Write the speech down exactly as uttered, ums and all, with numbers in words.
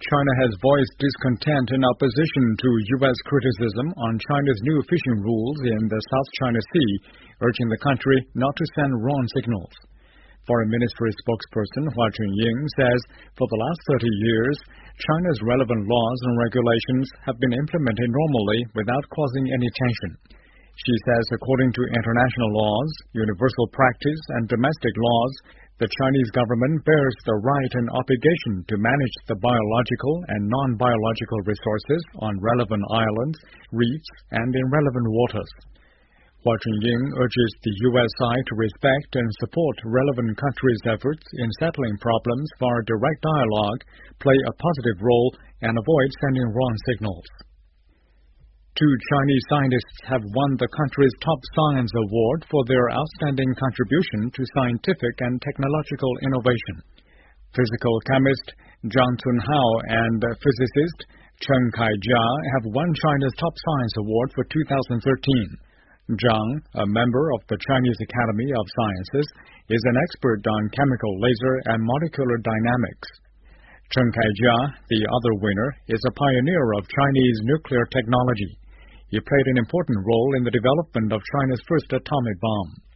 China has voiced discontent in opposition to U S criticism on China's new fishing rules in the South China Sea, urging the country not to send wrong signals. Foreign Ministry spokesperson Hua Chunying says for the last thirty years, China's relevant laws and regulations have been implemented normally without causing any tension. She says according to international laws, universal practice, and domestic laws, the Chinese government bears the right and obligation to manage the biological and non-biological resources on relevant islands, reefs, and in relevant waters. Hua Chunying urges the U S side to respect and support relevant countries' efforts in settling problems via direct dialogue, play a positive role, and avoid sending wrong signals. Two Chinese scientists have won the country's top science award for their outstanding contribution to scientific and technological innovation. Physical chemist Zhang Cunhao and physicist Chen Kaijia have won China's top science award for two thousand thirteen. Zhang, a member of the Chinese Academy of Sciences, is an expert on chemical laser and molecular dynamics. Chen Kaijia, the other winner, is a pioneer of Chinese nuclear technology. He played an important role in the development of China's first atomic bomb.